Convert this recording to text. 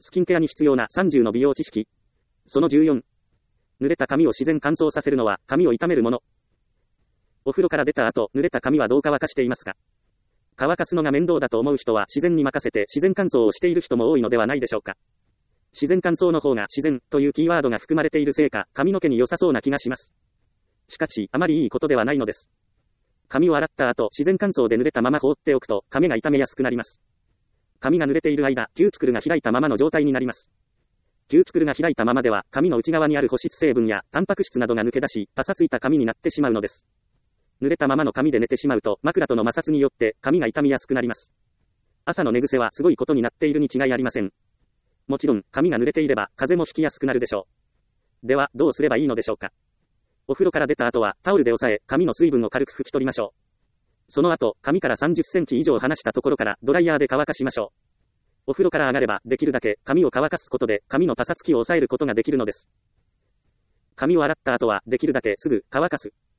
スキンケアに必要な30の美容知識。その14。濡れた髪を自然乾燥させるのは髪を傷めるもの。お風呂から出た後、濡れた髪はどう乾かしていますか？乾かすのが面倒だと思う人は自然に任せて自然乾燥をしている人も多いのではないでしょうか。自然乾燥の方が自然というキーワードが含まれているせいか、髪の毛に良さそうな気がします。しかし、あまりいいことではないのです。髪を洗った後、自然乾燥で濡れたまま放っておくと、髪が傷めやすくなります。髪が濡れている間、キューティクルが開いたままの状態になります。キューティクルが開いたままでは、髪の内側にある保湿成分や、タンパク質などが抜け出し、パサついた髪になってしまうのです。濡れたままの髪で寝てしまうと、枕との摩擦によって、髪が傷みやすくなります。朝の寝癖はすごいことになっているに違いありません。もちろん、髪が濡れていれば、風邪もひきやすくなるでしょう。では、どうすればいいのでしょうか。お風呂から出た後は、タオルで押さえ、髪の水分を軽く拭き取りましょう。その後、髪から30センチ以上離したところから、ドライヤーで乾かしましょう。お風呂から上がれば、できるだけ、髪を乾かすことで、髪のパサつきを抑えることができるのです。髪を洗った後は、できるだけすぐ、乾かす。